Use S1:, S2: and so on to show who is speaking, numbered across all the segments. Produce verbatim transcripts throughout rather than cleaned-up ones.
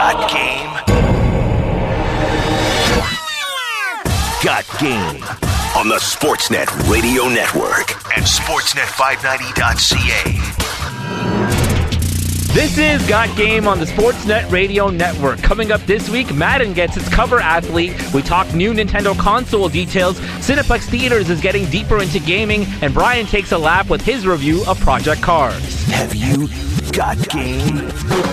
S1: Got game? Got game on the Sportsnet Radio Network and Sportsnet five ninety dot c a.
S2: This is Got Game on the Sportsnet Radio Network. Coming up this week, Madden gets its cover athlete. We talk new Nintendo console details. Cineplex Theaters is getting deeper into gaming. And Brian takes a lap with his review of Project Cars.
S1: Have you got game?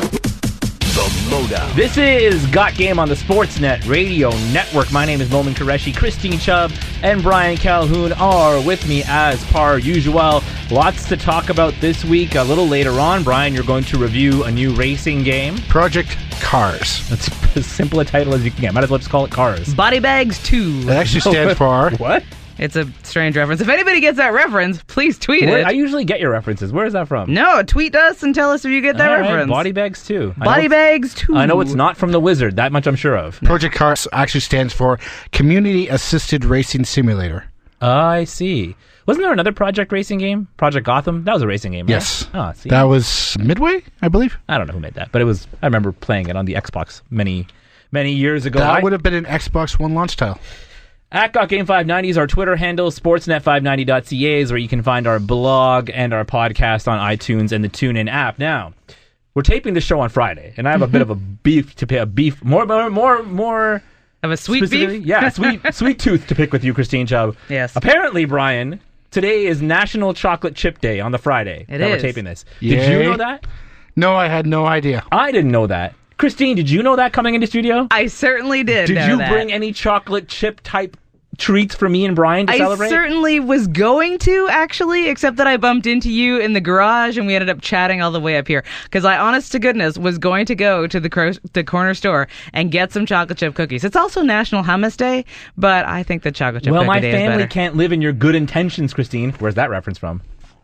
S1: The Lowdown.
S2: This is Got Game on the Sportsnet Radio Network. My name is Momin Qureshi. Christine Chubb and Brian Calhoun are with me as per usual. Lots to talk about this week. A little later on, Brian, you're going to review a new racing game.
S3: Project Cars.
S2: That's as simple a title as you can get. Might as well just call it Cars.
S4: Body Bags two.
S3: That actually stands for...
S2: What?
S4: It's a strange reference. If anybody gets that reference, please tweet
S2: Where,
S4: it.
S2: I usually get your references. Where is that from?
S4: No, tweet us and tell us if you get that
S2: All right,
S4: reference.
S2: Body Bags two.
S4: Body Bags two.
S2: I know it's not from The Wizard. That much I'm sure of.
S3: Project Cars actually stands for Community Assisted Racing Simulator.
S2: I see. Wasn't there another Project racing game? Project Gotham? That was a racing game, right?
S3: Yes.
S2: Oh, see.
S3: That was Midway, I believe.
S2: I don't know who made that, but it was. I remember playing it on the Xbox many, many years ago.
S3: That
S2: I,
S3: would have been an Xbox One launch title.
S2: At Got Game five ninety is our Twitter handle. Sportsnet five ninety dot c a is where you can find our blog and our podcast on iTunes and the TuneIn app. Now, we're taping the show on Friday, and I have a bit of a beef to pay. A beef more, more, more, more.
S4: Of a sweet beef?
S2: Yeah, sweet, sweet tooth to pick with you, Christine Chubb.
S4: Yes.
S2: Apparently, Brian, today is National Chocolate Chip Day on the Friday
S4: It
S2: that
S4: is.
S2: we're taping this.
S3: Yay.
S2: Did you know that?
S3: No, I had no idea.
S2: I didn't know that. Christine, did you know that coming into studio?
S4: I certainly did
S2: Did
S4: know
S2: you
S4: that.
S2: bring any chocolate chip type treats for me and Brian to
S4: I
S2: celebrate?
S4: certainly was going to, actually, except that I bumped into you in the garage and we ended up chatting all the way up here. Because I, honest to goodness, was going to go to the, cro- the corner store and get some chocolate chip cookies. It's also National Hummus Day, but I think the chocolate chip
S2: well,
S4: cookie
S2: my
S4: day is
S2: family
S4: better.
S2: can't live in your good intentions, Christine. Where's that reference from?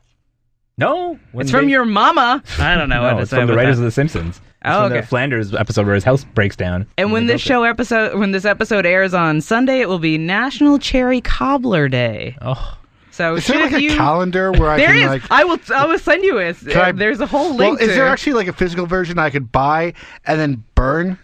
S2: No? When
S4: It's from
S2: they-
S4: your mama. I don't know
S2: No,
S4: what to
S2: it's
S4: say
S2: from the
S4: about
S2: writers
S4: that.
S2: of The Simpsons. It's
S4: Oh,
S2: from
S4: okay.
S2: the Flanders episode where his house breaks down.
S4: And when
S2: they
S4: this
S2: built
S4: show episode, when this episode airs on Sunday, it will be National Cherry Cobbler Day.
S2: it. Oh.
S4: So
S3: Is there
S4: should
S3: like a
S4: you...
S3: calendar where I
S4: There
S3: can
S4: is.
S3: like...
S4: I will. I will send you a.
S3: Can I-
S4: there's a whole
S3: Well,
S4: link.
S3: is
S4: to
S3: there actually like a physical version I could buy and then burn?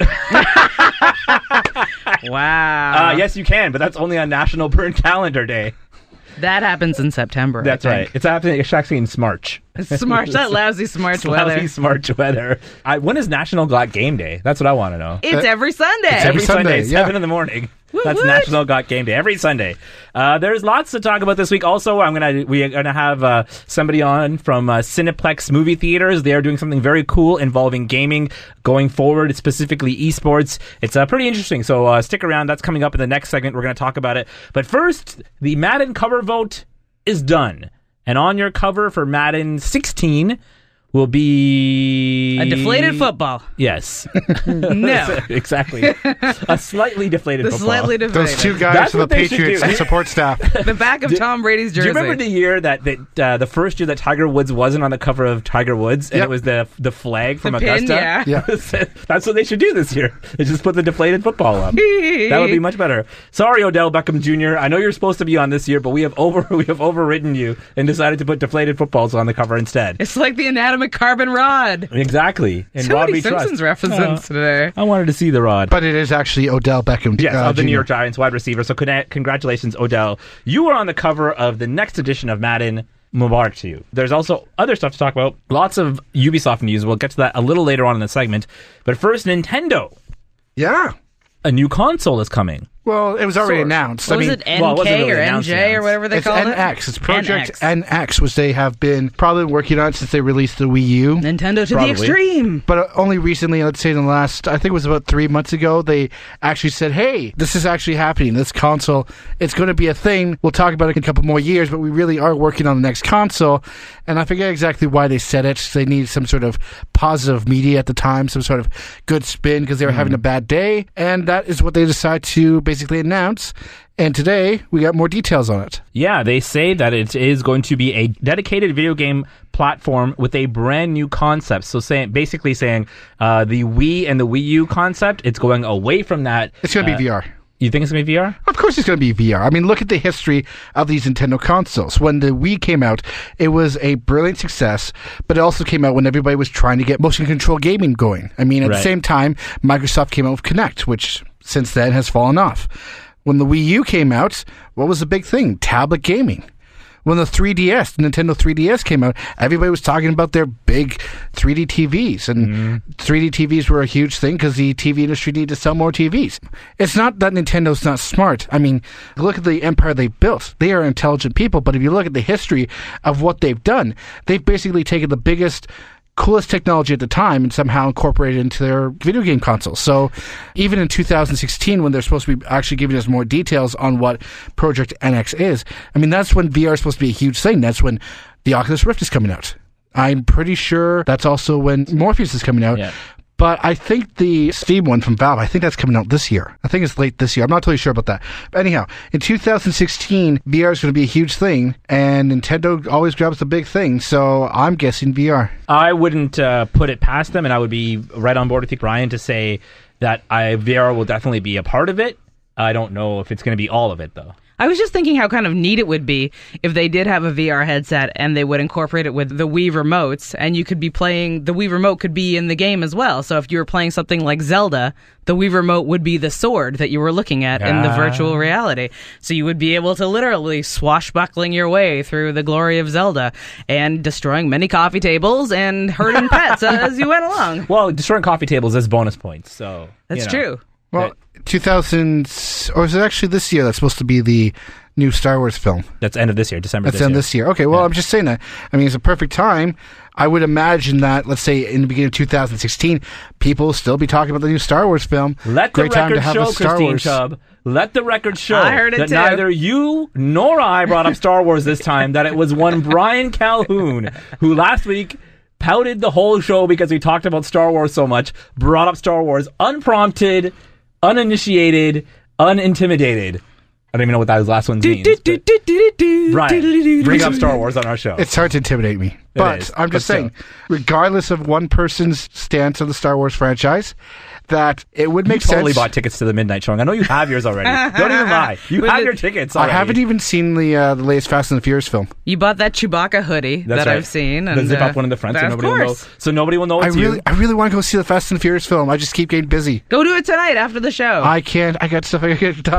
S4: Wow.
S2: Uh, yes, you can, but that's only on National Burn Calendar Day.
S4: That happens in September.
S2: That's
S4: I
S2: right.
S4: think.
S2: It's happening. It's actually in Smarch.
S4: Smart. That lousy smart
S2: It's
S4: weather.
S2: lousy Smarch weather. I, when is National Got Game Day? That's what I want to know.
S4: It's
S3: Uh,
S4: every Sunday.
S3: it's
S2: Every
S3: Sunday,
S2: Sunday,
S3: yeah.
S2: seven in the morning.
S4: Woot
S2: That's
S4: woot.
S2: National Got Game Day every Sunday. Uh, there's lots to talk about this week. Also, I'm gonna we're gonna have uh, somebody on from uh, Cineplex Movie Theaters. They are doing something very cool involving gaming going forward, specifically esports. It's uh, pretty interesting. So uh, stick around. That's coming up in the next segment. We're gonna talk about it. But first, the Madden cover vote is done, and on your cover for Madden sixteen will be
S4: A deflated football.
S2: Yes.
S4: No.
S2: Exactly. A slightly deflated
S4: The
S2: football.
S4: slightly deflated.
S3: Those two guys
S2: That's
S3: from the
S2: what they should
S3: Patriots
S2: do.
S3: and support staff.
S4: The back of Tom Brady's
S2: Do
S4: jersey.
S2: you remember the year that, that uh, the first year that Tiger Woods wasn't on the cover of Tiger Woods, and
S3: Yep.
S2: it was the the flag from
S4: The pin,
S2: Augusta?
S4: yeah.
S3: Yeah.
S2: That's what they should do this year. They just put the deflated football up. That would be much better. Sorry, Odell Beckham Junior I know you're supposed to be on this year, but we have over we have overridden you and decided to put deflated footballs on the cover instead.
S4: It's like the anatomic carbon rod.
S2: Exactly. And
S4: So
S2: Rod
S4: many
S2: we trust.
S4: Simpsons references today.
S2: I wanted to see the rod.
S3: But it is actually Odell Beckham.
S2: Yes,
S3: uh,
S2: of the New
S3: Junior
S2: York Giants wide receiver. So con- congratulations, Odell. You are on the cover of the next edition of Madden. Mubarak to you. There's also other stuff to talk about. Lots of Ubisoft news. We'll get to that a little later on in the segment. But first, Nintendo.
S3: Yeah.
S2: A new console is coming.
S3: Well, it was already
S2: Sort of.
S3: announced.
S4: What
S3: I
S4: was
S3: mean,
S4: it, N K
S2: well, it wasn't really
S4: or
S2: announced
S4: N J
S2: yet.
S4: or whatever they
S3: it's
S4: call
S3: N
S4: it?
S3: X. It's Project
S4: N X.
S3: N X, which they have been probably working on since they released the Wii U.
S4: Nintendo to
S2: Probably.
S4: the extreme.
S3: But uh, only recently, let's say in the last, I think it was about three months ago, they actually said, hey, this is actually happening. This console, it's going to be a thing. We'll talk about it in a couple more years, but we really are working on the next console. And I forget exactly why they said it. They needed some sort of positive media at the time, some sort of good spin because they were
S2: Mm-hmm.
S3: having a bad day. And that is what they decided to basically announce. And today, we got more details on it.
S2: Yeah, they say that it is going to be a dedicated video game platform with a brand new concept. So saying, basically saying uh, the Wii and the Wii U concept, it's going away from that.
S3: It's going to
S2: uh,
S3: be V R.
S2: You think it's going to be V R?
S3: Of course it's going to be V R. I mean, look at the history of these Nintendo consoles. When the Wii came out, it was a brilliant success, but it also came out when everybody was trying to get motion control gaming going. I mean, at
S2: Right.
S3: the same time, Microsoft came out with Kinect, which since then has fallen off. When the Wii U came out, what was the big thing? Tablet gaming. When the three D S, the Nintendo three D S came out, everybody was talking about their big three D T Vs. And mm-hmm. three D T Vs were a huge thing because the T V industry needed to sell more T Vs. It's not that Nintendo's not smart. I mean, look at the empire they've built. They are intelligent people. But if you look at the history of what they've done, they've basically taken the biggest, coolest technology at the time and somehow incorporated it into their video game consoles. So even in two thousand sixteen, when they're supposed to be actually giving us more details on what Project N X is, I mean, that's when V R is supposed to be a huge thing. That's when the Oculus Rift is coming out. I'm pretty sure that's also when Morpheus is coming out.
S2: Yeah.
S3: But I think the Steam one from Valve, I think that's coming out this year. I think it's late this year. I'm not totally sure about that. But anyhow, in two thousand sixteen, V R is going to be a huge thing, and Nintendo always grabs the big thing, so I'm guessing V R.
S2: I wouldn't uh, put it past them, and I would be right on board with you, Brian, to say that I, V R will definitely be a part of it. I don't know if it's going to be all of it, though.
S4: I was just thinking how kind of neat it would be if they did have a V R headset and they would incorporate it with the Wii remotes, and you could be playing, the Wii remote could be in the game as well. So if you were playing something like Zelda, the Wii remote would be the sword that you were looking at ah. in the virtual reality. So you would be able to literally swashbuckling your way through the glory of Zelda and destroying many coffee tables and hurting pets as you went along.
S2: Well, destroying coffee tables is bonus points, so
S4: that's
S2: you know.
S4: true.
S3: Well, two thousand, or is it actually this year that's supposed to be the new Star Wars film?
S2: That's end of this year, December
S3: That's
S2: this
S3: end
S2: year.
S3: this year. Okay, well,
S2: yeah.
S3: I'm just saying that. I mean, it's a perfect time. I would imagine that, let's say, in the beginning of two thousand sixteen, people will still be talking about the new Star Wars film.
S2: Let
S3: Great
S2: the
S3: time to
S2: record
S3: have
S2: show,
S3: a Star
S2: Christine
S3: Wars.
S2: Chubb. Let the record show
S4: I heard it
S2: that
S4: too.
S2: neither you nor I brought up Star Wars this time, that it was one Brian Calhoun who last week pouted the whole show because we talked about Star Wars so much, brought up Star Wars unprompted, uninitiated, unintimidated. I don't even know what that last one means. Brian, bring up Star Wars on our show.
S3: It's hard to intimidate me. But
S2: is,
S3: I'm just
S2: but
S3: saying,
S2: still.
S3: regardless of one person's stance on the Star Wars franchise, that it would make
S2: you totally
S3: sense.
S2: bought tickets to the midnight showing. I know you have yours already. Don't even lie. You have your tickets already.
S3: I haven't even seen the uh, the latest Fast and the Furious film.
S4: You bought that Chewbacca hoodie
S2: That's
S4: that
S2: right.
S4: I've seen.
S2: The
S4: And,
S2: zip
S4: uh,
S2: up one in the front, so
S4: of
S2: nobody will know.
S4: course.
S2: So nobody will know
S3: I
S2: it's
S3: really,
S2: you.
S3: I really want to go see the Fast and the Furious film. I just keep getting busy.
S4: Go do it tonight after the show.
S3: I can't. I got stuff I got to get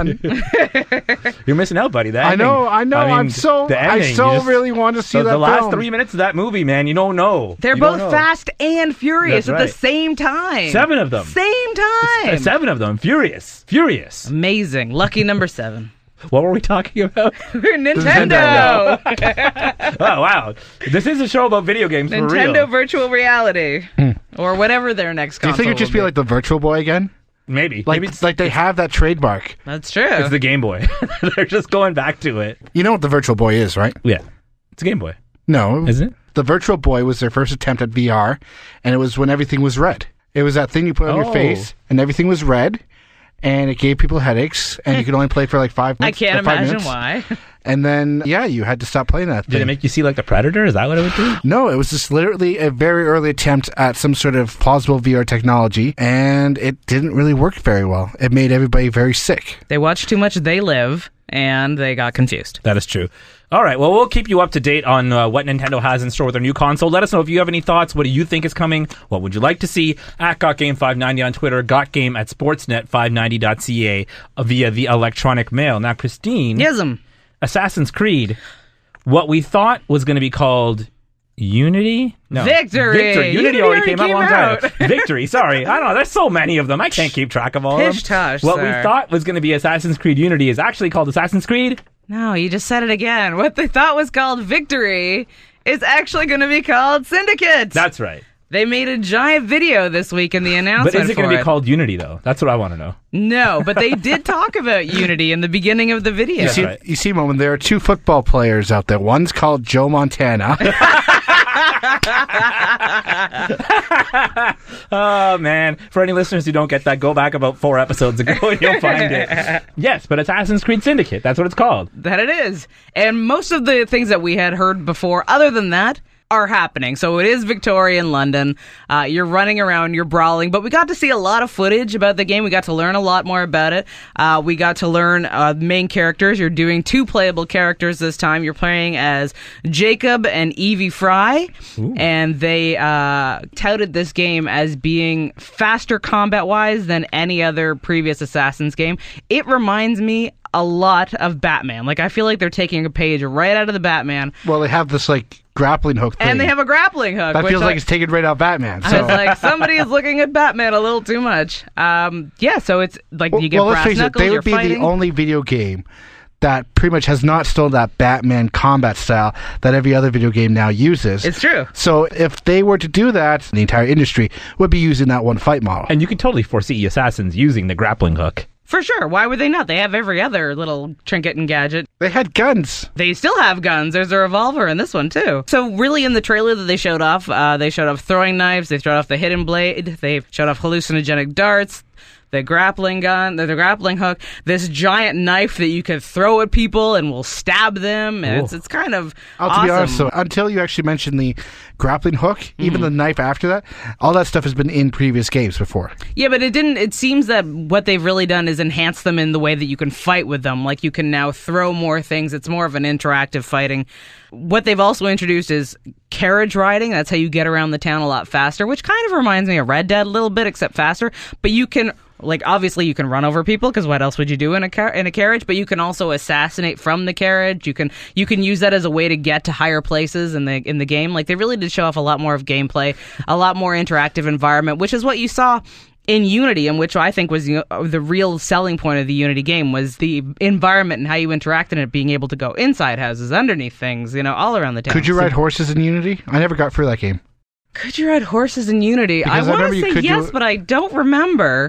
S3: done.
S2: You're missing out, buddy. The
S3: I
S2: ending.
S3: know. I know.
S2: I mean,
S3: I'm so.
S2: the
S3: I
S2: ending,
S3: so
S2: you just-
S3: really want to see
S2: the,
S3: that
S2: the last
S3: film.
S2: three minutes of that movie, man. You don't know.
S4: They're
S2: You
S4: both
S2: don't know.
S4: fast and furious
S2: That's
S4: at
S2: right.
S4: the same time.
S2: Seven of them.
S4: Same time.
S2: Uh, Seven of them. Furious. Furious.
S4: Amazing. Lucky number seven.
S2: What were we talking about?
S4: Nintendo.
S2: Oh, wow. This is a show about video games for
S4: Nintendo
S2: real.
S4: virtual reality. Or whatever their next
S3: Do you
S4: console
S3: think it'd just
S4: will
S3: be like the Virtual Boy again?
S2: Maybe.
S3: Like,
S2: Maybe it's,
S3: like they have that trademark.
S4: That's true.
S2: it's the Game Boy. They're just going back to it.
S3: You know what the Virtual Boy is, right?
S2: Yeah. It's a Game Boy.
S3: No,
S2: Isn't it?
S3: The Virtual Boy was their first attempt at V R, and it was when everything was red. It was that thing you put on
S2: Oh.
S3: your face, and everything was red, and it gave people headaches, and you could only play for like five
S4: I
S3: minutes.
S4: can't
S3: or five
S4: imagine
S3: minutes.
S4: why.
S3: And then, yeah, you had to stop playing that thing.
S2: Did it make you see like the Predator? Is that what it would do?
S3: No, it was just literally a very early attempt at some sort of plausible V R technology, and it didn't really work very well. It made everybody very sick.
S4: They watched too much They Live, and they got confused.
S2: That is true. All right. Well, we'll keep you up to date on uh, what Nintendo has in store with their new console. Let us know if you have any thoughts. What do you think is coming? What would you like to see? At GotGame five ninety on Twitter, GotGame at Sportsnet five ninety dot c a uh, via the electronic mail. Now, Christine,
S4: Yism.
S2: Assassin's Creed, what we thought was going to be called Unity? No.
S4: Victory.
S2: Victory. Unity,
S4: Unity
S2: already
S4: already
S2: came out a
S4: came
S2: long time
S4: out.
S2: ago. Victory. Sorry. I don't know. There's so many of them. I can't keep track of all of them.
S4: Pish tosh,
S2: What
S4: sir.
S2: we thought was going to be Assassin's Creed Unity is actually called Assassin's Creed.
S4: No, you just said it again. What they thought was called Victory is actually going to be called Syndicate.
S2: That's right.
S4: They made a giant video this week in the announcement.
S2: But is it going
S4: for
S2: to be called Unity, though? That's what I want to know.
S4: No, but they did talk about Unity in the beginning of the video.
S3: You see,
S2: right.
S3: you see, Moment, there are two football players out there. One's called Joe Montana.
S2: Oh, man. For any listeners who don't get that, go back about four episodes ago and you'll find it. Yes, but Assassin's Creed Syndicate. That's what it's called.
S4: That it is. And most of the things that we had heard before, other than that, are happening. So it is Victorian London. Uh, you're running around, you're brawling, but we got to see a lot of footage about the game. We got to learn a lot more about it. Uh, we got to learn uh, main characters. You're doing two playable characters this time. You're playing as Jacob and Evie Fry, Ooh. and they uh, touted this game as being faster combat-wise than any other previous Assassin's game. It reminds me a lot of Batman. Like, I feel like they're taking a page right out of the Batman.
S3: Well, they have this, like, grappling hook thing.
S4: And they have a grappling hook.
S3: That feels
S4: I,
S3: like it's taken right out of Batman. So.
S4: I was like, somebody is looking at Batman a little too much. Um, yeah, so it's like
S3: well,
S4: you get
S3: well,
S4: brass
S3: let's face
S4: knuckles,
S3: it, they
S4: you're
S3: would be
S4: fighting.
S3: the only video game that pretty much has not stolen that Batman combat style that every other video game now uses.
S4: It's true.
S3: So if they were to do that, the entire industry would be using that one fight model.
S2: And you can totally foresee Assassins using the grappling hook.
S4: For sure. Why would they not? They have every other little trinket and gadget.
S3: They had guns.
S4: They still have guns. There's a revolver in this one, too. So really, in the trailer that they showed off, uh, they showed off throwing knives, they showed off the hidden blade, they showed off hallucinogenic darts, the grappling gun, the, the grappling hook, this giant knife that you could throw at people and will stab them. And it's, it's kind of
S3: oh,
S4: awesome.
S3: To be honest, so until you actually mentioned the grappling hook, mm-hmm. even the knife after that, all that stuff has been in previous games before.
S4: Yeah, but it didn't. It seems that what they've really done is enhance them in the way that you can fight with them. Like, you can now throw more things. It's more of an interactive fighting. What they've also introduced is carriage riding. That's how you get around the town a lot faster, which kind of reminds me of Red Dead a little bit, except faster. But you can, like, obviously you can run over people, because what else would you do in a car- in a carriage? But you can also assassinate from the carriage. You can you can use that as a way to get to higher places in the in the game. Like, they really did show off a lot more of gameplay, a lot more interactive environment, which is what you saw in Unity, and which I think was, you know, the real selling point of the Unity game, was the environment and how you interacted in it, being able to go inside houses, underneath things, you know, all around the town.
S3: Could you ride horses in Unity? I never got through that game.
S4: Could you ride horses in Unity?
S3: Because
S4: I
S3: I
S4: want to
S3: remember
S4: say
S3: you
S4: yes,
S3: do-
S4: but I don't remember.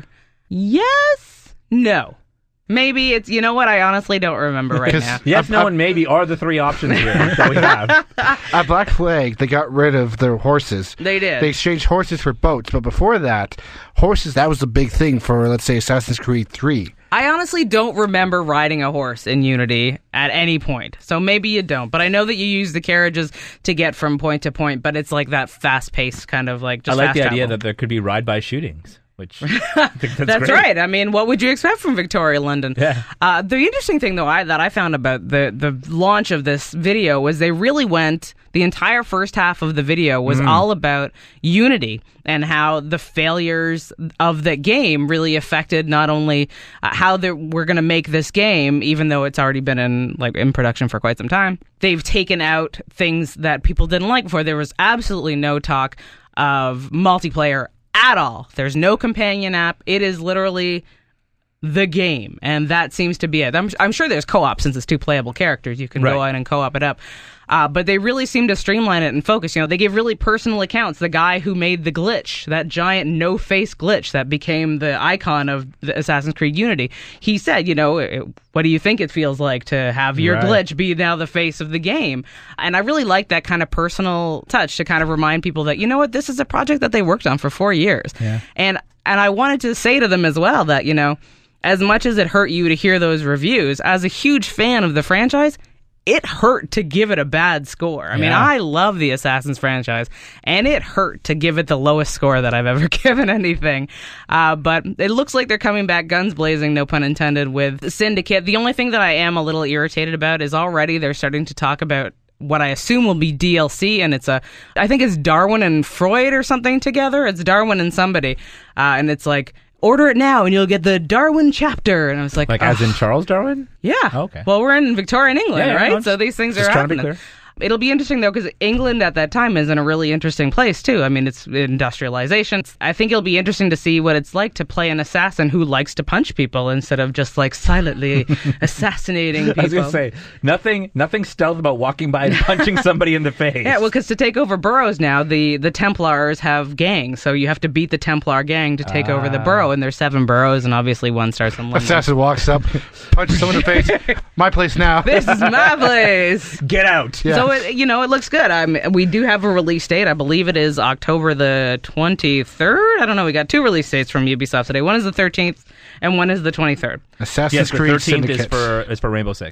S4: Yes? No. Maybe it's, you know what, I honestly don't remember right now.
S2: Yes,
S3: I-
S2: no,
S3: I-
S2: and maybe are the three options here that we have.
S3: At Black Flag, they got rid of their horses.
S4: They did.
S3: They exchanged horses for boats, but before that, horses, that was the big thing for, let's say, Assassin's Creed three.
S4: I honestly don't remember riding a horse in Unity at any point. So maybe you don't. But I know that you use the carriages to get from point to point, but it's like that fast-paced kind of like just
S2: I like
S4: fast
S2: the idea
S4: travel.
S2: that there could be ride-by shootings. Which I think that's,
S4: That's
S2: great.
S4: right. I mean, what would you expect from Victoria London?
S2: Yeah.
S4: Uh, the interesting thing, though, I, that I found about the, the launch of this video was they really went, the entire first half of the video was mm. all about Unity and how the failures of the game really affected not only uh, how we're going to make this game, even though it's already been in like in production for quite some time. They've taken out things that people didn't like before. There was absolutely no talk of multiplayer at all. There's no companion app. It is literally the game, and that seems to be it. I'm, I'm sure there's co-op, since it's two playable characters. You can
S2: right.
S4: go out and co-op it up. Uh, but they really seem to streamline it and focus. You know, they give really personal accounts. The guy who made the glitch, that giant no-face glitch that became the icon of the Assassin's Creed Unity, he said, you know, what do you think it feels like to have your
S2: right.
S4: glitch be now the face of the game? And I really like that kind of personal touch to kind of remind people that, you know what, this is a project that they worked on for four years.
S2: Yeah.
S4: And and I wanted to say to them as well that, you know, as much as it hurt you to hear those reviews, as a huge fan of the franchise, it hurt to give it a bad score. I
S2: yeah.
S4: mean, I love the Assassin's franchise, and it hurt to give it the lowest score that I've ever given anything. Uh, but it looks like they're coming back guns blazing, no pun intended, with Syndicate. The only thing that I am a little irritated about is already they're starting to talk about what I assume will be D L C, and it's a, I think it's Darwin and Freud or something together. It's Darwin and somebody, uh, and it's like, order it now and you'll get the Darwin chapter. And I was like,
S2: like
S4: Ugh.
S2: as in Charles Darwin?
S4: Yeah.
S2: Oh, okay.
S4: Well, we're in Victorian England,
S2: yeah, yeah,
S4: right?
S2: no,
S4: So these things
S2: just
S4: are
S2: trying to be
S4: happening.
S2: clear.
S4: It'll be interesting, though, because England at that time is in a really interesting place, too. I mean, it's industrialization. I think it'll be interesting to see what it's like to play an assassin who likes to punch people instead of just, like, silently assassinating people.
S2: I was going to say, nothing nothing stealth about walking by and punching somebody in the face.
S4: Yeah, well, because to take over boroughs now, the, the Templars have gangs, so you have to beat the Templar gang to take
S2: ah.
S4: over the borough, and there's seven boroughs, and obviously one starts in London.
S3: Assassin walks up, punches someone in the face. My place now.
S4: This is my place.
S2: Get out.
S3: Yeah.
S4: So, it, you know, it looks good. I'm, we do have a release date. I believe it is October the twenty-third. I don't know. We got two release dates from Ubisoft today. One is the thirteenth, and one is the twenty-third.
S3: Assassin's
S2: Yes, the
S3: Creed
S2: thirteenth is
S3: Syndicate.
S2: for, is for Rainbow Six.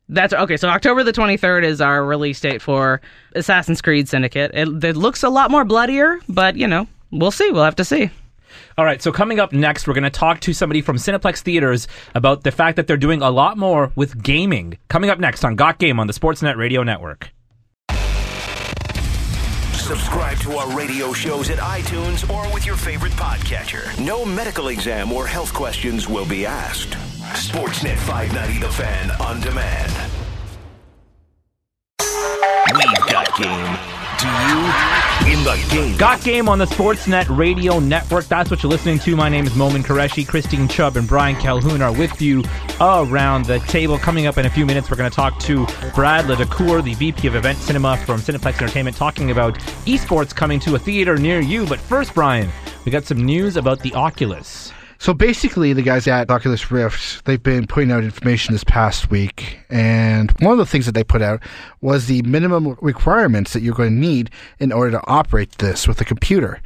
S4: That's okay. So October the twenty-third is our release date for Assassin's Creed Syndicate. It, it looks a lot more bloodier, but, you know, we'll see. We'll have to see.
S2: All right, so coming up next, we're going to talk to somebody from Cineplex Theaters about the fact that they're doing a lot more with gaming. Coming up next on Got Game on the Sportsnet Radio Network.
S1: Subscribe to our radio shows at iTunes or with your favorite podcatcher. No medical exam or health questions will be asked. Sportsnet five ninety The Fan on demand. We've got game. Do you? In the game.
S2: Got Game on the Sportsnet Radio Network. That's what you're listening to. My name is Momin Qureshi. Christine Chubb and Brian Calhoun are with you around the table. Coming up in a few minutes, we're going to talk to Brad Ledecour, the V P of Event Cinema from Cineplex Entertainment, talking about esports coming to a theater near you. But first, Brian, we got some news about the Oculus.
S3: So basically, the guys at Oculus Rift, they've been putting out information this past week, and one of the things that they put out was the minimum requirements that you're going to need in order to operate this with a computer.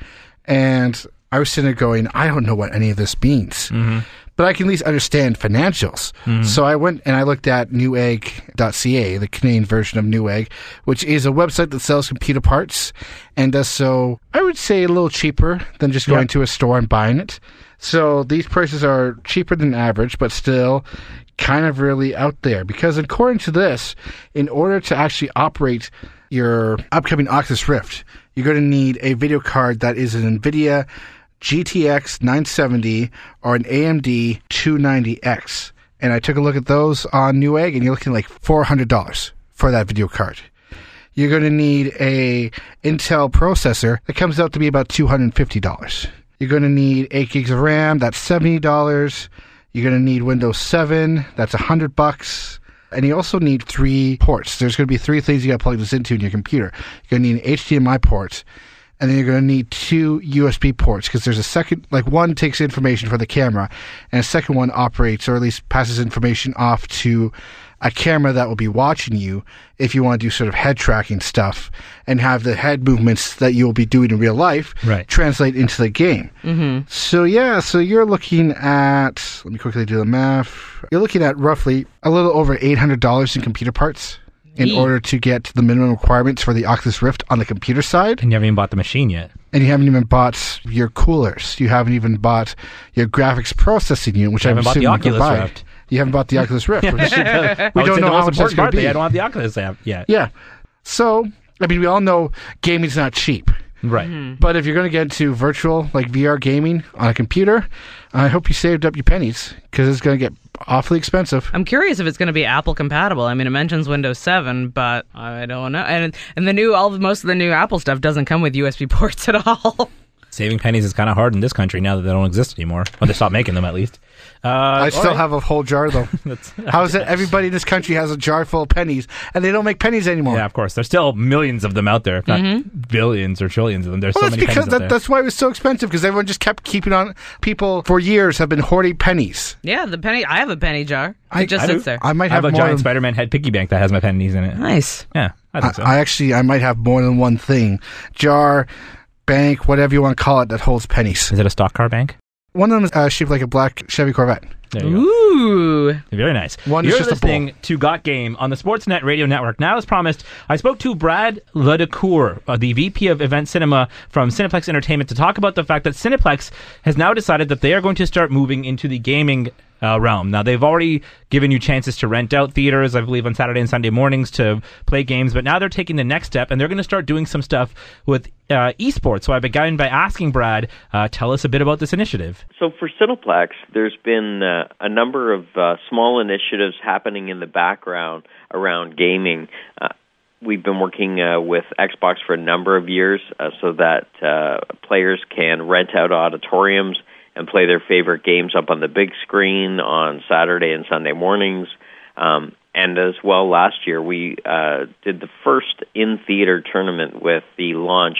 S3: And I was sitting there going, I don't know what any of this means, mm-hmm. but I can at least understand financials. Mm-hmm. So I went and I looked at newegg dot c a, the Canadian version of Newegg, which is a website that sells computer parts, and does so, I would say, a little cheaper than just going yep. to a store and buying it. So these prices are cheaper than average, but still kind of really out there. Because according to this, in order to actually operate your upcoming Oculus Rift, you're going to need a video card that is an NVIDIA G T X nine seventy or an A M D two ninety X. And I took a look at those on Newegg, and you're looking like four hundred dollars for that video card. You're going to need a Intel processor that comes out to be about two hundred fifty dollars. You're going to need eight gigs of RAM, that's seventy dollars. You're going to need Windows seven, that's one hundred bucks. And you also need three ports. There's going to be three things you got to plug this into in your computer. You're going to need an H D M I port, and then you're going to need two U S B ports, because there's a second, like one takes information for the camera, and a second one operates, or at least passes information off to a camera that will be watching you if you want to do sort of head tracking stuff and have the head movements that you'll be doing in real life
S2: right.
S3: translate into the game.
S4: Mm-hmm.
S3: So yeah, so you're looking at, let me quickly do the math. You're looking at roughly a little over eight hundred dollars in computer parts in
S4: Eee.
S3: order to get the minimum requirements for the Oculus Rift on the computer side.
S2: And you haven't even bought the machine yet.
S3: And you haven't even bought your coolers. You haven't even bought your graphics processing unit, which
S2: you
S3: I'm
S2: haven't bought the
S3: assuming you can
S2: Oculus
S3: buy.
S2: Rift.
S3: You haven't bought the Oculus Rift.
S2: yeah.
S3: Which,
S2: I
S3: we
S2: would
S3: don't
S2: say
S3: know
S2: the
S3: how
S2: most
S3: much that's
S2: important
S3: going
S2: part,
S3: to
S2: they
S3: be.
S2: don't have the Oculus app yet.
S3: Yeah. So, I mean, we all know gaming's not cheap.
S2: Right.
S4: Mm-hmm.
S3: But if you're going to get into virtual, like V R gaming on a computer, I hope you saved up your pennies, because it's going to get awfully expensive.
S4: I'm curious if it's going to be Apple compatible. I mean, it mentions Windows seven, but I don't know. And and the new, all the, most of the new Apple stuff doesn't come with U S B ports at all.
S2: Saving pennies is kind of hard in this country now that they don't exist anymore. Or they stopped making them, at least. Uh,
S3: I still
S2: right.
S3: have a whole jar, though. How is it everybody in this country has a jar full of pennies, and they don't make pennies anymore?
S2: Yeah, of course. There's still millions of them out there, if not
S4: Mm-hmm.
S2: billions or trillions of them. There's
S3: Well,
S2: so
S3: that's
S2: many
S3: because
S2: pennies out
S3: that,
S2: there.
S3: that's why it was so expensive, because everyone just kept keeping on. People for years have been hoarding pennies.
S4: Yeah, the penny. I have a penny jar. It
S3: I-
S4: just
S2: I do.
S4: sits there.
S3: I might
S2: I have
S3: have,
S2: a
S3: more
S2: giant
S3: than,
S2: Spider-Man head piggy bank that has my pennies in it.
S4: Nice.
S2: Yeah, I think
S3: I,
S2: so.
S3: I actually, I might have more than one thing. Jar, bank, whatever you want to call it, that holds pennies.
S2: Is it a stock car bank?
S3: One of them is uh, shaped like a black Chevy Corvette.
S2: There you go.
S4: Ooh.
S2: Very nice.
S3: One is
S2: You're
S3: just a
S2: listening
S3: bowl.
S2: to Got Game on the Sportsnet Radio Network. Now, as promised, I spoke to Brad Ledecour, uh, the V P of Event Cinema from Cineplex Entertainment, to talk about the fact that Cineplex has now decided that they are going to start moving into the gaming uh, realm. Now, they've already given you chances to rent out theaters, I believe, on Saturday and Sunday mornings to play games, but now they're taking the next step, and they're going to start doing some stuff with uh, esports. So I began by asking Brad, uh, tell us a bit about this initiative.
S5: So for Cineplex, there's been uh, a number of uh, small initiatives happening in the background around gaming. Uh, we've been working uh, with Xbox for a number of years uh, so that uh, players can rent out auditoriums and play their favorite games up on the big screen on Saturday and Sunday mornings. Um, and as well, last year we uh, did the first in-theater tournament with the launch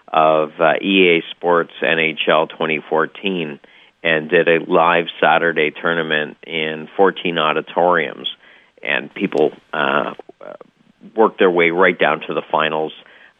S5: of uh, E A Sports N H L twenty fourteen, and did a live Saturday tournament in fourteen auditoriums. And people uh, worked their way right down to the finals.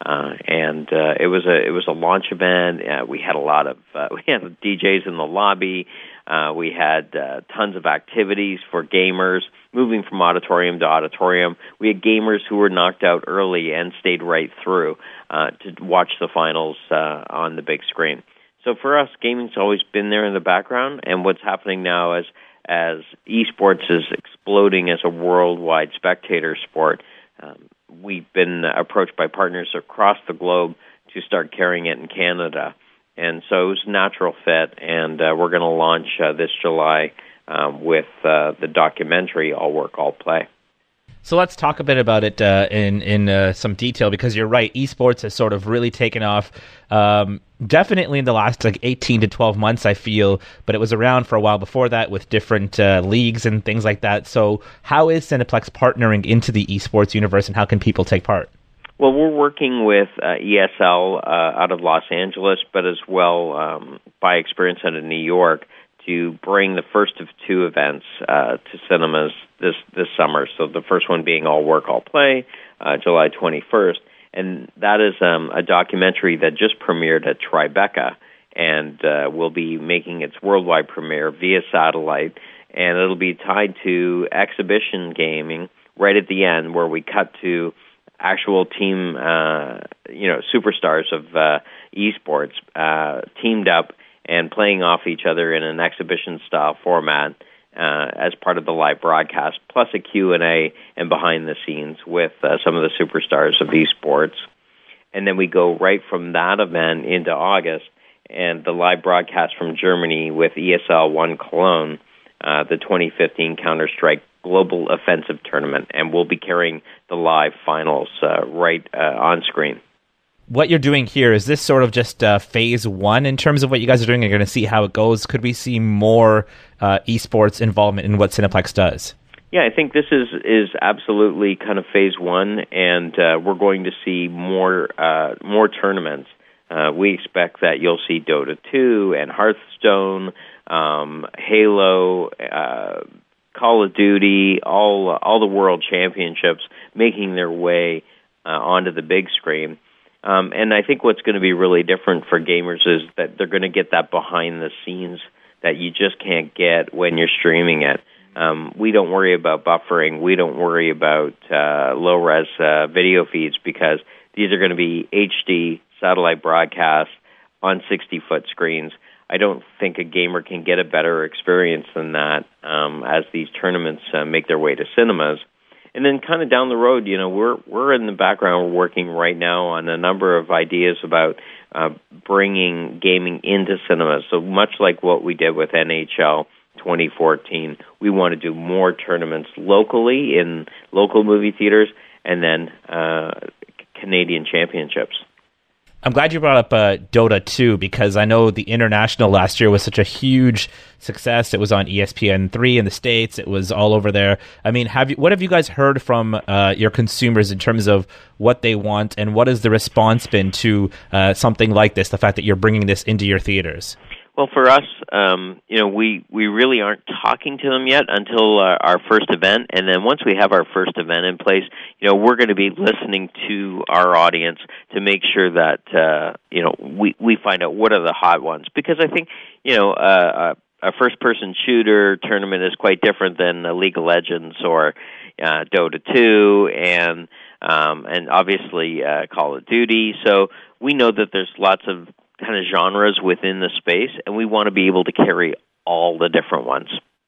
S5: Uh, and uh, it was a it was a launch event. Uh, we had a lot of uh, we had D Js in the lobby. Uh, we had uh, tons of activities for gamers, moving from auditorium to auditorium. We had gamers who were knocked out early and stayed right through uh, to watch the finals uh, on the big screen. So for us, gaming's always been there in the background, and what's happening now is as esports is exploding as a worldwide spectator sport, um, we've been approached by partners across the globe to start carrying it in Canada. And so it was a natural fit, and uh, we're going to launch uh, this July um, with uh, the documentary All Work, All Play.
S2: So let's talk a bit about it uh, in in uh, some detail, because you're right, esports has sort of really taken off, um, definitely in the last like eighteen to twelve months, I feel, but it was around for a while before that with different uh, leagues and things like that. So how is Cineplex partnering into the esports universe, and how can people take part?
S5: Well, we're working with uh, E S L uh, out of Los Angeles, but as well, um, by experience, out of New York, to bring the first of two events uh, to cinemas this this summer. So the first one being All Work, All Play, uh, July twenty-first. And that is um, a documentary that just premiered at Tribeca and uh, will be making its worldwide premiere via satellite. And it'll be tied to exhibition gaming right at the end, where we cut to actual team, uh, you know, superstars of uh, esports uh, teamed up and playing off each other in an exhibition-style format uh, as part of the live broadcast, plus a Q and A and behind the scenes with uh, some of the superstars of esports. And then we go right from that event into August, and the live broadcast from Germany with E S L One Cologne, uh, the twenty fifteen Counter-Strike Global Offensive Tournament, and we'll be carrying the live finals uh, right uh, on screen.
S2: What you're doing here, is this sort of just uh, phase one in terms of what you guys are doing? You're going to see how it goes. Could we see more uh, esports involvement in what Cineplex does?
S5: Yeah, I think this is, is absolutely kind of phase one, and uh, we're going to see more uh, more tournaments. Uh, we expect that you'll see Dota two and Hearthstone, um, Halo, uh, Call of Duty, all all the world championships making their way uh, onto the big screen. Um, and I think what's going to be really different for gamers is that they're going to get that behind the scenes that you just can't get when you're streaming it. Um, we don't worry about buffering. We don't worry about uh, low-res uh, video feeds, because these are going to be H D satellite broadcasts on sixty-foot screens. I don't think a gamer can get a better experience than that um, as these tournaments uh, make their way to cinemas. And then kind of down the road, you know, we're we're in the background, we're working right now on a number of ideas about uh, bringing gaming into cinemas. So much like what we did with N H L twenty fourteen, we want to do more tournaments locally in local movie theaters, and then uh, Canadian championships.
S2: I'm glad you brought up uh, Dota two, because I know the International last year was such a huge success. It was on E S P N three in the States. It was all over there. I mean, have you, what have you guys heard from uh, your consumers in terms of what they want, and what has the response been to uh, something like this, the fact that you're bringing this into your theaters?
S5: Well, for us, um, you know, we, we really aren't talking to them yet until uh, our first event. And then once we have our first event in place, you know, we're going to be listening to our audience to make sure that, uh, you know, we, we find out what are the hot ones. Because I think, you know, uh, a first-person shooter tournament is quite different than uh, League of Legends or uh, Dota two and, um, and obviously uh, Call of Duty. So we know that there's lots of kind of genres within the space, and we want to be able to carry all the different ones.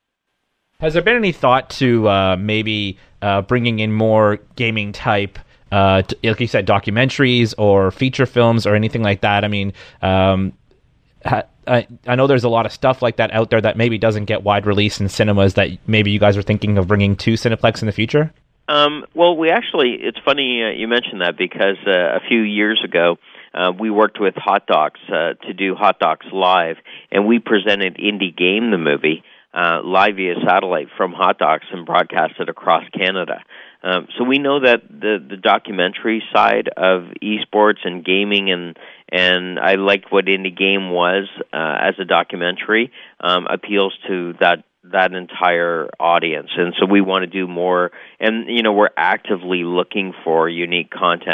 S2: Has there been any thought to uh, maybe uh, bringing in more gaming type, uh, like you said, documentaries or feature films or anything like that? I mean, um, ha- I, I know there's a lot of stuff like that out there that maybe doesn't get wide release in cinemas that maybe you guys are thinking of bringing to Cineplex in the future?
S5: Um, well, we actually, it's funny uh, you mentioned that, because uh, a few years ago, Uh, we worked with Hot Docs uh, to do Hot Docs Live, and we presented Indie Game, the movie, uh, live via satellite from Hot Docs and broadcasted across Canada. Um, so we know that the, the documentary side of esports and gaming, and and I liked what Indie Game was uh, as a documentary, um, appeals to that that entire audience. And so we want to do more, and, you know, we're actively looking for unique content.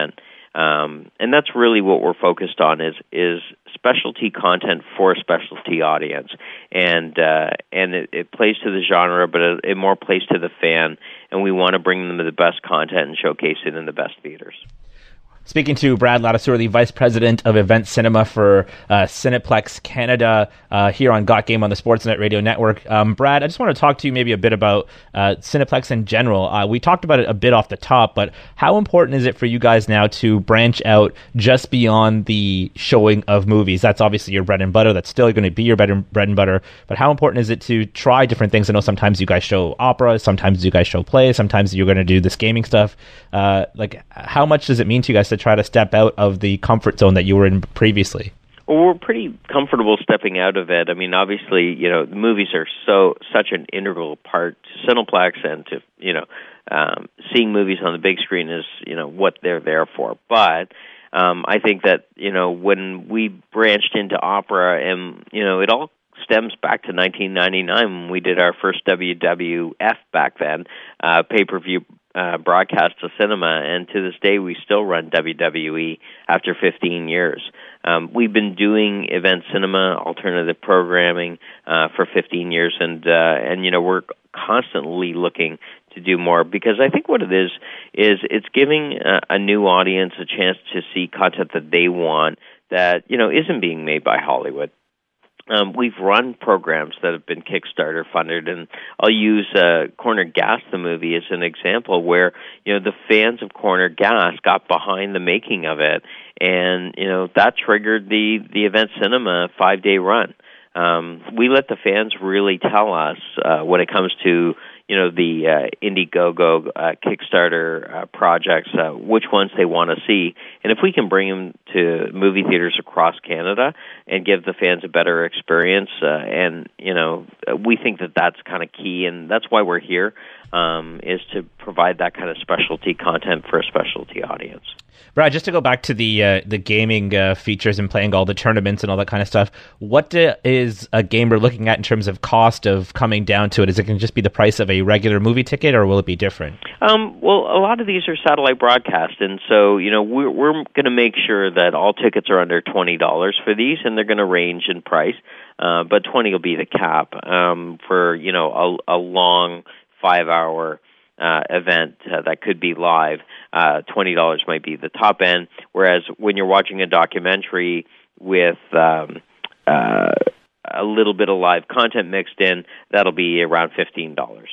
S5: Um, and that's really what we're focused on is is specialty content for a specialty audience. And uh, and it, it plays to the genre, but it, it more plays to the fan. And we want to bring them the best content and showcase it in the best theaters.
S2: Speaking to Brad Ladouceur, the Vice President of Event Cinema for uh, Cineplex Canada, uh, here on Got Game on the Sportsnet Radio Network. Um, Brad, I just want to talk to you maybe a bit about uh, Cineplex in general. Uh, we talked about it a bit off the top, but how important is it for you guys now to branch out just beyond the showing of movies? That's obviously your bread and butter. That's still going to be your bread and, bread and butter. But how important is it to try different things? I know sometimes you guys show opera, sometimes you guys show plays, sometimes you're going to do this gaming stuff. Uh, like, how much does it mean to you guys to try to step out of the comfort zone that you were in previously?
S5: Well, we're pretty comfortable stepping out of it. I mean, obviously, you know, the movies are so such an integral part to Cineplex, and to, you know, um, seeing movies on the big screen is, you know, what they're there for. But um, I think that, you know, when we branched into opera, and, you know, it all stems back to nineteen ninety-nine when we did our first W W F back then, uh, pay-per-view uh, broadcast to cinema, and to this day we still run W W E after fifteen years. Um, we've been doing event cinema, alternative programming uh, for fifteen years, and uh, and you know we're constantly looking to do more, because I think what it is is it's giving a, a new audience a chance to see content that they want that, you know, isn't being made by Hollywood. Um, we've run programs that have been Kickstarter funded, and I'll use uh, Corner Gas, the movie, as an example where, you know, the fans of Corner Gas got behind the making of it, and, you know, that triggered the, the event cinema five-day run. Um, we let the fans really tell us uh, when it comes to, you know, the uh, Indiegogo uh, Kickstarter uh, projects, uh, which ones they want to see. And if we can bring them to movie theaters across Canada and give the fans a better experience, uh, and, you know, we think that that's kind of key, and that's why we're here, um, is to provide that kind of specialty content for a specialty audience.
S2: Brad, just to go back to the uh, the gaming uh, features and playing all the tournaments and all that kind of stuff, what do, is a gamer looking at in terms of cost of coming down to it? Is it going to just be the price of a regular movie ticket, or will it be different?
S5: Um, well, a lot of these are satellite broadcast, and so, you know, we're, we're going to make sure that all tickets are under twenty dollars for these, and they're going to range in price, uh, but twenty will be the cap um, for, you know, a, a long five-hour Uh, event uh, that could be live. Uh, twenty dollars might be the top end, whereas when you're watching a documentary with um, uh, a little bit of live content mixed in, that'll be around fifteen dollars.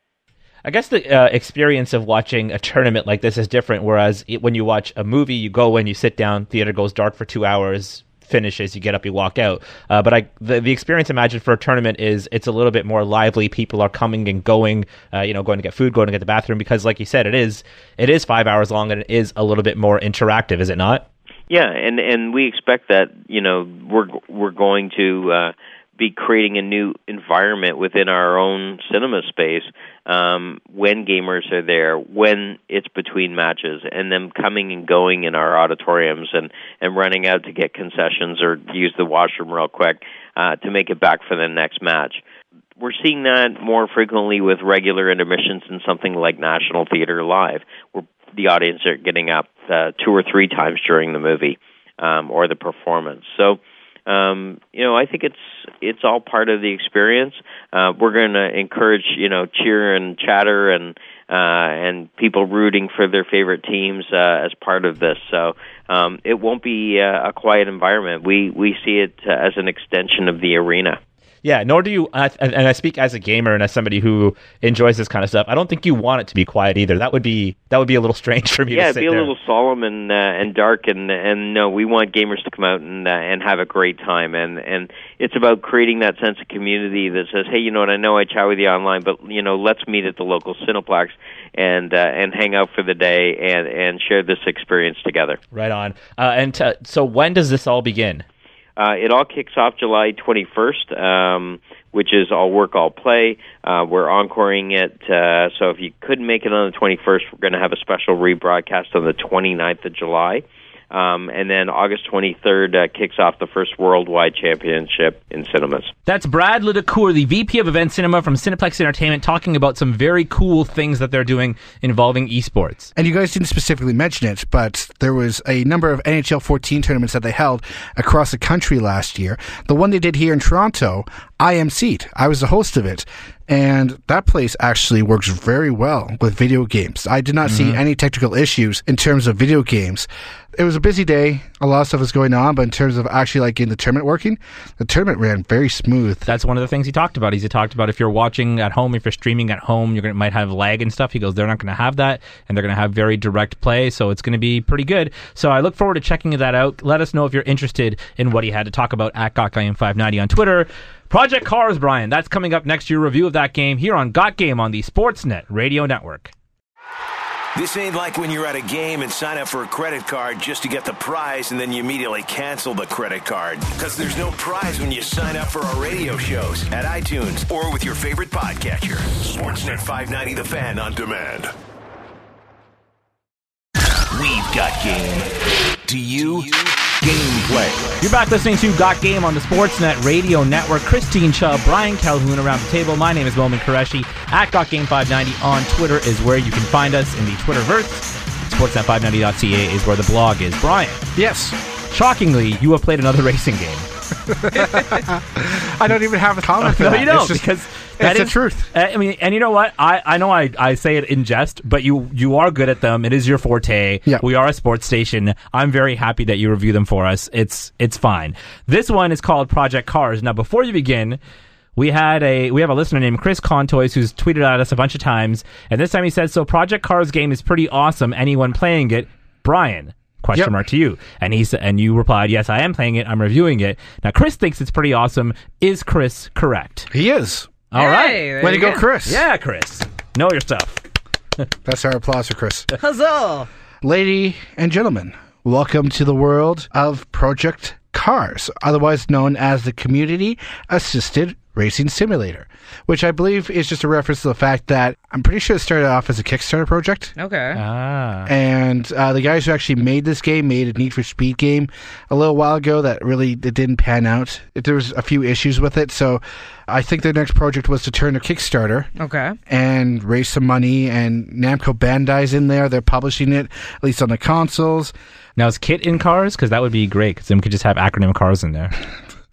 S2: I guess the uh, experience of watching a tournament like this is different, whereas it, when you watch a movie, you go in, you sit down, theater goes dark for two hours, finishes, you get up, you walk out. Uh, but I, the, the experience imagined for a tournament is it's a little bit more lively. People are coming and going, uh, you know, going to get food, going to get the bathroom, because like you said, it is it is five hours long, and it is a little bit more interactive, is it not?
S5: Yeah, and, and we expect that, you know, we're we're going to uh, be creating a new environment within our own cinema space um, when gamers are there, when it's between matches, and them coming and going in our auditoriums and, and running out to get concessions or use the washroom real quick uh, to make it back for the next match. We're seeing that more frequently with regular intermissions in something like National Theatre Live, where the audience are getting up uh, two or three times during the movie um, or the performance. So, Um, you know, I think it's it's all part of the experience. Uh, we're going to encourage, you know, cheer and chatter and uh, and people rooting for their favorite teams uh, as part of this. So um, it won't be uh, a quiet environment. We we see it uh, as an extension of the arena.
S2: Yeah, nor do you, uh, and I speak as a gamer and as somebody who enjoys this kind of stuff, I don't think you want it to be quiet either. That would be that would be a little strange for me
S5: yeah,
S2: to sit
S5: it'd be a
S2: there.
S5: little solemn and uh, and dark, and and no, we want gamers to come out and uh, and have a great time, and and it's about creating that sense of community that says, hey, you know what, I know I chat with you online, but you know, let's meet at the local Cineplex and uh, and hang out for the day and and share this experience together.
S2: Right on. Uh, and t- so when does this all begin?
S5: Uh, it all kicks off July twenty-first, um, which is all work, all play. Uh, we're encoring it, uh, so if you couldn't make it on the twenty-first, we're going to have a special rebroadcast on the twenty-ninth of July. Um, and then August twenty-third uh, kicks off the first Worldwide Championship in cinemas.
S2: That's Brad Ledecour, the V P of Event Cinema from Cineplex Entertainment, talking about some very cool things that they're doing involving esports.
S3: And you guys didn't specifically mention it, but there was a number of N H L fourteen tournaments that they held across the country last year. The one they did here in Toronto, I M C'd. I was the host of it. And that place actually works very well with video games. I did not mm-hmm. see any technical issues in terms of video games. It was a busy day. A lot of stuff was going on, but in terms of actually like in the tournament working, the tournament ran very smooth.
S2: That's one of the things he talked about. He talked about if you're watching at home, if you're streaming at home, you're gonna might have lag and stuff. He goes, they're not going to have that, and they're going to have very direct play, so it's going to be pretty good. So I look forward to checking that out. Let us know if you're interested in what he had to talk about at Got Game five ninety on Twitter. Project Cars, Brian, that's coming up next. Your review of that game here on Got Game on the Sportsnet Radio Network.
S1: This ain't like when you're at a game and sign up for a credit card just to get the prize and then you immediately cancel the credit card. Because there's no prize when you sign up for our radio shows at iTunes or with your favorite podcatcher. Sportsnet five ninety The Fan on demand. We've got game. Do you? Gameplay.
S2: You're back listening to Got Game on the Sportsnet Radio Network. Christine Chubb, Brian Calhoun around the table. My name is Momin Qureshi. At Got Game five ninety on Twitter is where you can find us in the Twitterverse. Sportsnet five ninety dot c a is where the blog is. Brian.
S3: Yes.
S2: Shockingly, you have played another racing game.
S3: I don't even have a comment for
S2: no,
S3: that.
S2: No, you don't,
S3: just,
S2: because
S3: that's
S2: is,
S3: the truth.
S2: I mean, and you know what? I, I know I, I say it in jest, but you you are good at them. It is your forte.
S3: Yeah.
S2: We are a sports station. I'm very happy that you review them for us. It's it's fine. This one is called Project Cars. Now, before you begin, we had a we have a listener named Chris Contois who's tweeted at us a bunch of times, and this time he said, "So Project Cars game is pretty awesome. Anyone playing it? Brian." Question
S3: yep.
S2: mark to you. And he said, and you replied, yes, I am playing it. I'm reviewing it. Now, Chris thinks it's pretty awesome. Is Chris correct?
S3: He is.
S2: All
S4: hey,
S2: right.
S3: Way to go, Chris.
S2: Yeah, Chris. Know your stuff.
S3: That's our applause for Chris.
S4: Huzzah!
S3: Lady and gentlemen, welcome to the world of Project Cars, otherwise known as the Community Assisted Racing Simulator, which I believe is just a reference to the fact that I'm pretty sure it started off as a Kickstarter project.
S4: Okay.
S2: Ah.
S3: And uh, the guys who actually made this game made a Need for Speed game a little while ago that really it didn't pan out. There was a few issues with it, so I think their next project was to turn to Kickstarter.
S4: Okay.
S3: And raise some money, and Namco Bandai's in there. They're publishing it, at least on the consoles.
S2: Now, is Kit in cars? Because that would be great, because then we could just have acronym cars in there.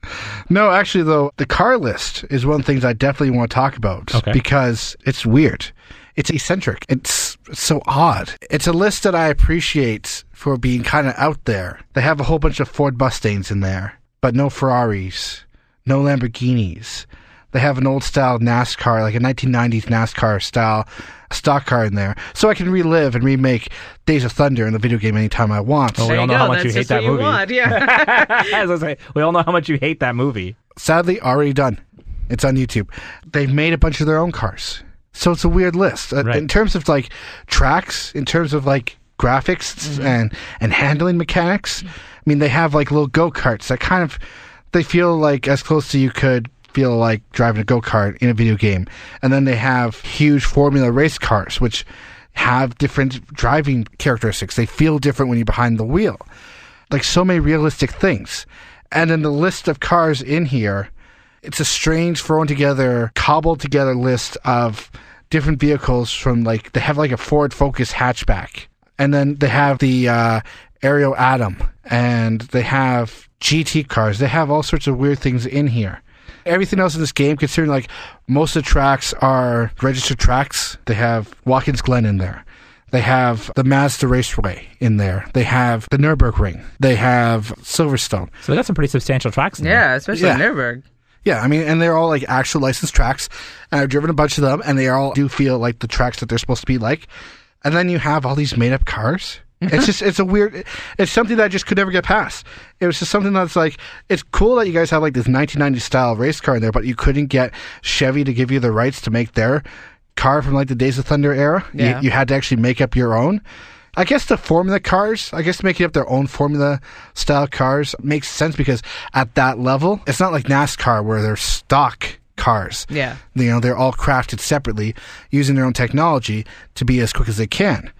S3: No, actually, though, the car list is one of the things I definitely want to talk about.
S2: Okay.
S3: Because it's weird. It's eccentric. It's so odd. It's a list that I appreciate for being kind of out there. They have a whole bunch of Ford Mustangs in there, but no Ferraris, no Lamborghinis. They have an old-style NASCAR, like a nineteen nineties NASCAR-style stock car in there, so I can relive and remake Days of Thunder in the video game anytime I want.
S2: Well, we
S4: there
S2: all
S4: you
S2: know
S4: go.
S2: how much
S4: That's
S2: you hate
S4: just
S2: that
S4: what you
S2: movie.
S4: Want. Yeah.
S2: As I say, we all know how much you hate that movie.
S3: Sadly, already done. It's on YouTube. They've made a bunch of their own cars, so it's a weird list. Uh,
S2: Right.
S3: In terms of like tracks, in terms of like graphics mm-hmm. and and handling mechanics, I mean, they have like little go-karts that kind of they feel like as close to you could feel like driving a go-kart in a video game. And then they have huge formula race cars, which have different driving characteristics. They feel different when you're behind the wheel. Like so many realistic things. And then the list of cars in here, it's a strange thrown together, cobbled together list of different vehicles from like, they have like a Ford Focus hatchback. And then they have the uh, Aero Atom. And they have G T cars. They have all sorts of weird things in here. Everything else in this game, considering like most of the tracks are registered tracks, they have Watkins Glen in there. They have the Mazda Raceway in there. They have the Nürburgring. They have Silverstone.
S2: So they got some pretty substantial tracks in there.
S4: Yeah, especially
S3: Yeah.
S4: Nürburgring.
S3: Yeah, I mean, and they're all like actual licensed tracks. And I've driven a bunch of them, and they all do feel like the tracks that they're supposed to be like. And then you have all these made-up cars. It's just, it's a weird, it's something that I just could never get past. It was just something that's like, it's cool that you guys have like this nineteen nineties style race car in there, but you couldn't get Chevy to give you the rights to make their car from like the Days of Thunder era.
S4: Yeah.
S3: You, you had to actually make up your own. I guess the formula cars, I guess making up their own formula style cars makes sense because at that level, it's not like NASCAR where they're stock cars.
S4: Yeah.
S3: You know, they're all crafted separately using their own technology to be as quick as they can.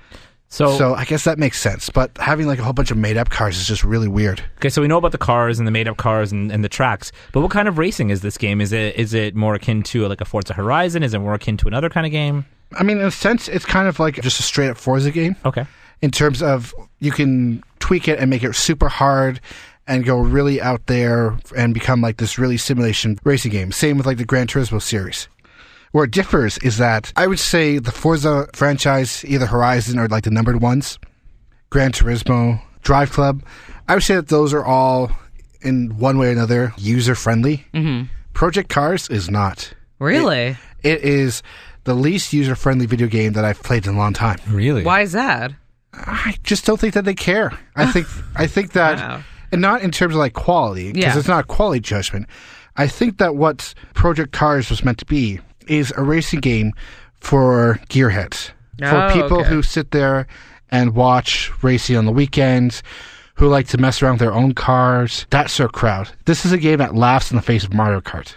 S2: So,
S3: So I guess that makes sense. But having like a whole bunch of made-up cars is just really weird.
S2: okay, so we know about the cars and the made-up cars and, and the tracks, but what kind of racing is this game? Is it is it more akin to like a Forza Horizon? Is it more akin to another kind of game?
S3: I mean, in a sense, it's kind of like just a straight-up Forza game.
S2: Okay.
S3: In terms of you can tweak it and make it super hard and go really out there and become like this really simulation racing game. Same with like the Gran Turismo series. Where it differs is that I would say the Forza franchise, either Horizon or like the numbered ones, Gran Turismo, Drive Club, I would say that those are all in one way or another user-friendly.
S4: Mm-hmm.
S3: Project Cars is not.
S4: Really?
S3: It, it is the least user-friendly video game that I've played in a long time.
S2: Really?
S4: Why is that?
S3: I just don't think that they care. I think I think that,
S4: Wow.
S3: and not in terms of like quality, because
S4: Yeah.
S3: it's not a quality judgment. I think that what Project Cars was meant to be is a racing game for gearheads, for
S4: Oh,
S3: people
S4: okay.
S3: who sit there and watch racing on the weekends, who like to mess around with their own cars, that sort of crowd. This is a game that laughs in the face of Mario Kart.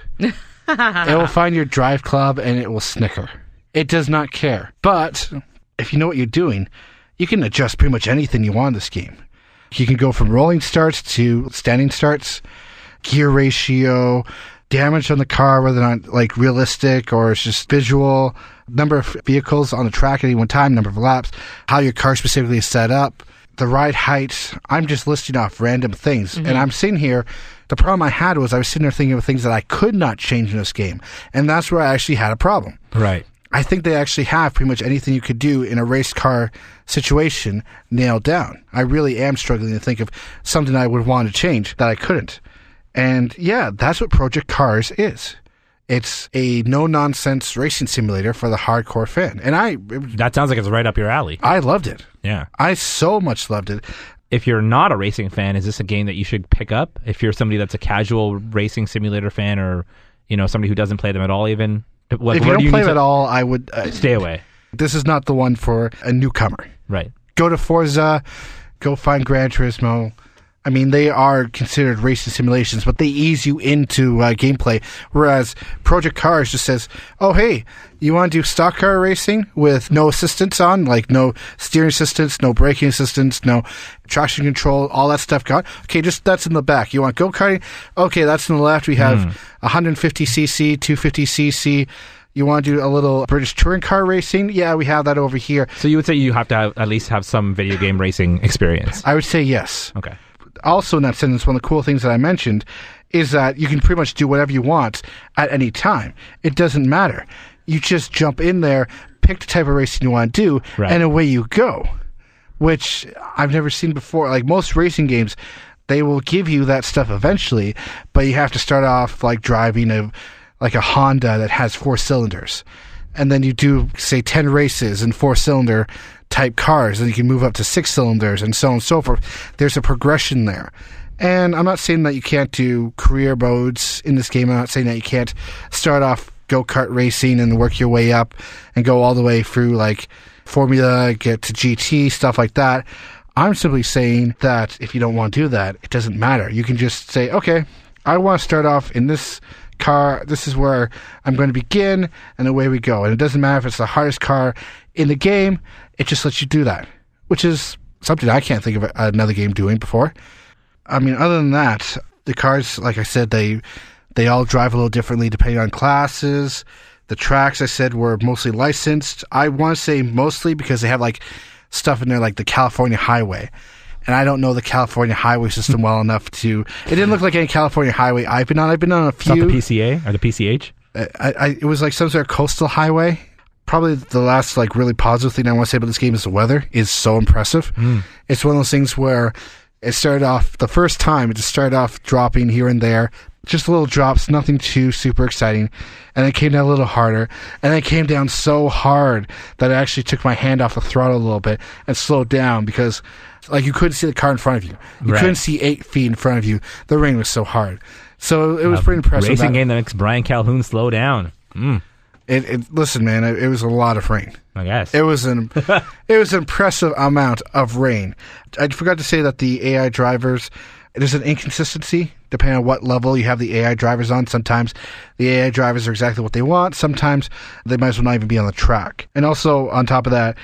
S3: It will find your Drive Club and it will snicker. It does not care. But if you know what you're doing, you can adjust pretty much anything you want in this game. You can go from rolling starts to standing starts, gear ratio, damage on the car, whether or not like realistic or it's just visual, number of vehicles on the track at any one time, number of laps, how your car specifically is set up, the ride height. I'm just listing off random things. And I'm sitting here, the problem I had was I was sitting there thinking of things that I could not change in this game. And that's where I actually had a problem.
S2: Right.
S3: I think they actually have pretty much anything you could do in a race car situation nailed down. I really am struggling to think of something I would want to change that I couldn't. And yeah, that's what Project Cars is. It's a no-nonsense racing simulator for the hardcore fan. And I it,
S2: That sounds like it's right up your alley.
S3: I loved it.
S2: Yeah.
S3: I so much loved it.
S2: If you're not a racing fan, is this a game that you should pick up? If you're somebody that's a casual racing simulator fan, or you know somebody who doesn't play them at all, even like,
S3: If you
S2: where
S3: don't
S2: do
S3: play
S2: need
S3: it
S2: to
S3: at all, I would... Uh,
S2: stay away.
S3: This is not the one for a newcomer.
S2: Right.
S3: Go to Forza, go find Gran Turismo. I mean, they are considered racing simulations, but they ease you into uh, gameplay. Whereas Project Cars just says, oh, hey, you want to do stock car racing with no assistance on, like no steering assistance, no braking assistance, no traction control, all that stuff gone? Okay, just that's in the back. You want go-karting? Okay, that's in the left. We have one fifty c c, two fifty c c. You want to do a little British touring car racing? Yeah, we have that over here.
S2: So you would say you have to have, at least have some video game racing experience.
S3: I would say yes.
S2: Okay.
S3: Also in that sentence, one of the cool things that I mentioned is that you can pretty much do whatever you want at any time. It doesn't matter. You just jump in there, pick the type of racing you want to do,
S2: Right.
S3: and away you go, which I've never seen before. Like most racing games, they will give you that stuff eventually, but you have to start off like driving a like a Honda that has four cylinders. And then you do, say, ten races in four-cylinder type cars, and you can move up to six cylinders and so on and so forth. There's a progression there. And I'm not saying that you can't do career modes in this game. I'm not saying that you can't start off go-kart racing and work your way up and go all the way through, like, Formula, get to G T, stuff like that. I'm simply saying that if you don't want to do that, it doesn't matter. You can just say, okay, I want to start off in this car, this is where I'm going to begin, and away we go. And it doesn't matter if it's the hardest car in the game, it just lets you do that, which is something I can't think of another game doing before. I mean, other than that, the cars, like I said, they they all drive a little differently depending on classes. The tracks, I said, were mostly licensed. I want to say mostly because they have like stuff in there like the California Highway. And I don't know the California highway system well enough to... It didn't look like any California highway I've been on. I've been on a
S2: It's not
S3: few...
S2: the P C A or the P C H?
S3: I, I, it was like some sort of coastal highway. Probably the last like really positive thing I want to say about this game is the weather is so impressive.
S2: Mm.
S3: It's one of those things where it started off... The first time, it just started off dropping here and there. Just little drops, nothing too super exciting. And it came down a little harder. And then it came down so hard that I actually took my hand off the throttle a little bit and slowed down because... Like, you couldn't see the car in front of you. You
S2: Right.
S3: couldn't see eight feet in front of you. The rain was so hard. So it was
S2: A
S3: pretty impressive.
S2: Racing
S3: that-
S2: game that makes Brian Calhoun slow down. Mm,
S3: It, it, listen, man, it, it was a lot of rain.
S2: I guess.
S3: It was an it was an impressive amount of rain. I forgot to say that the A I drivers, there's an inconsistency depending on what level you have the A I drivers on. Sometimes the A I drivers are exactly what they want. Sometimes they might as well not even be on the track. And also, on top of that,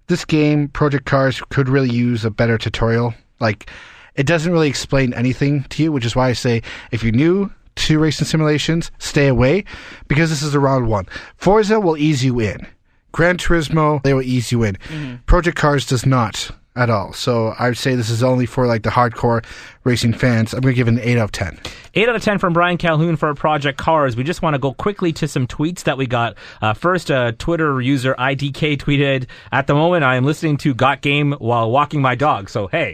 S3: this game, Project Cars, could really use a better tutorial. Like, it doesn't really explain anything to you, which is why I say if you're new to racing simulations, stay away, because this is a round one. Forza will ease you in. Gran Turismo, they will ease you in. Mm-hmm. Project Cars does not at all. So I would say this is only for like the hardcore racing fans. I'm going to give it an eight out of ten.
S2: eight out of ten from Brian Calhoun for Project Cars. We just want to go quickly to some tweets that we got. Uh, first, uh, Twitter user I D K tweeted, "At the moment, I am listening to Got Game while walking my dog." So, hey,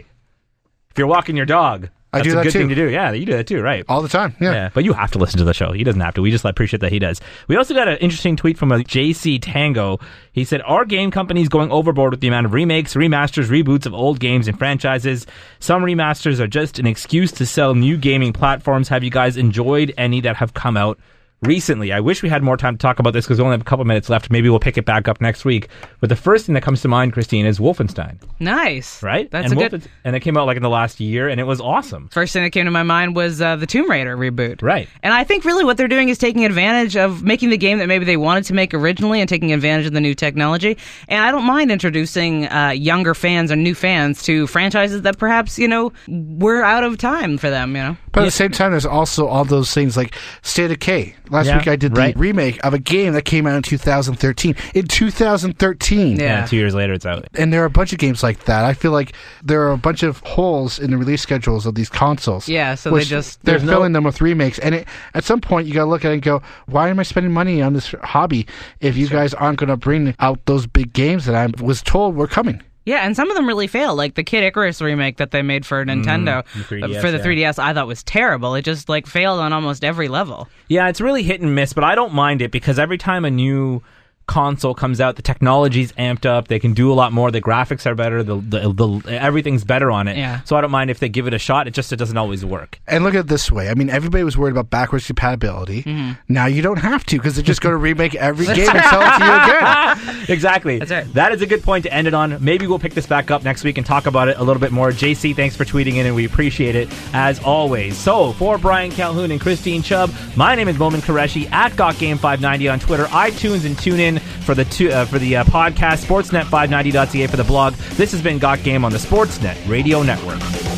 S2: if you're walking your dog,
S3: I
S2: that's
S3: do
S2: a
S3: that
S2: good
S3: too.
S2: thing to do. Yeah, you do that too, right?
S3: All the time, yeah.
S2: yeah. But you have to listen to the show. He doesn't have to. We just appreciate that he does. We also got an interesting tweet from a J C Tango. He said, "Are game companies going overboard with the amount of remakes, remasters, reboots of old games and franchises? Some remasters are just an excuse to sell new gaming platforms. Have you guys enjoyed any that have come out recently?" I wish we had more time to talk about this because we only have a couple minutes left. Maybe we'll pick it back up next week. But the first thing that comes to mind, Christine, is Wolfenstein.
S4: Nice.
S2: Right?
S4: That's
S2: and
S4: a
S2: Wolfen-
S4: good...
S2: And it came out like in the last year, and it was awesome.
S4: First thing that came to my mind was uh, the Tomb Raider reboot.
S2: Right.
S4: And I think really what they're doing is taking advantage of making the game that maybe they wanted to make originally and taking advantage of the new technology. And I don't mind introducing uh, younger fans or new fans to franchises that perhaps, you know, were out of time for them, you know.
S3: But at the same time, there's also all those things like State of Decay. Last
S2: Yeah,
S3: week I did the
S2: right.
S3: remake of a game that came out in two thousand thirteen. In two thousand thirteen.
S4: Yeah.
S2: And two years later, it's out.
S3: And there are a bunch of games like that. I feel like there are a bunch of holes in the release schedules of these consoles.
S4: Yeah, so they
S3: which
S4: just-
S3: they're
S2: there's no-
S3: filling them with remakes. And it, at some point, you got to look at it and go, why am I spending money on this hobby if you guys aren't going to bring out those big games that I was told were coming?
S4: Yeah, and some of them really fail. Like the Kid Icarus remake that they made for Nintendo,
S2: the three D S,
S4: uh, for the
S2: yeah.
S4: three D S, I thought was terrible. It just like failed on almost every level.
S2: Yeah, it's really hit and miss, but I don't mind it because every time a new console comes out, the technology's amped up. They can do a lot more. The graphics are better. The, the, the everything's better on it.
S4: Yeah.
S2: So I don't mind if they give it a shot. It just it doesn't always work.
S3: And look at it this way. I mean, everybody was worried about backwards compatibility.
S4: Mm-hmm.
S3: Now you don't have to because they're just going to remake every game and sell it to you again.
S2: Exactly.
S4: That's right.
S2: That is a good point to end it on. Maybe we'll pick this back up next week and talk about it a little bit more. J C, thanks for tweeting in, and we appreciate it as always. So for Brian Calhoun and Christine Chubb, my name is Bowman Qureshi at Got Game five ninety on Twitter, iTunes, and TuneIn for the two, uh, for the uh, podcast, Sportsnet five ninety dot c a for the blog. This has been Got Game on the Sportsnet Radio Network.